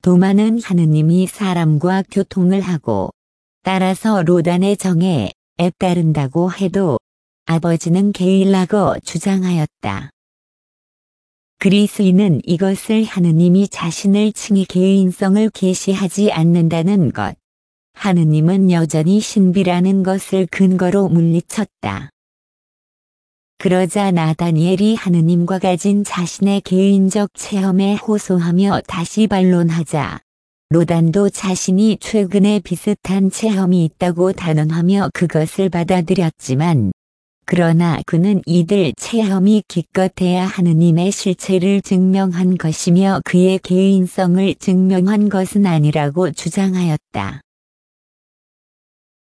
도마는 하느님이 사람과 교통을 하고 따라서 로단의 정에 애따른다고 해도 아버지는 게일라고 주장하였다. 그리스인은 이것을 하느님이 자신을 칭의 개인성을 계시하지 않는다는 것, 하느님은 여전히 신비라는 것을 근거로 물리쳤다. 그러자 나다니엘이 하느님과 가진 자신의 개인적 체험에 호소하며 다시 반론하자 로단도 자신이 최근에 비슷한 체험이 있다고 단언하며 그것을 받아들였지만 그러나 그는 이들 체험이 기껏해야 하느님의 실체를 증명한 것이며 그의 개인성을 증명한 것은 아니라고 주장하였다.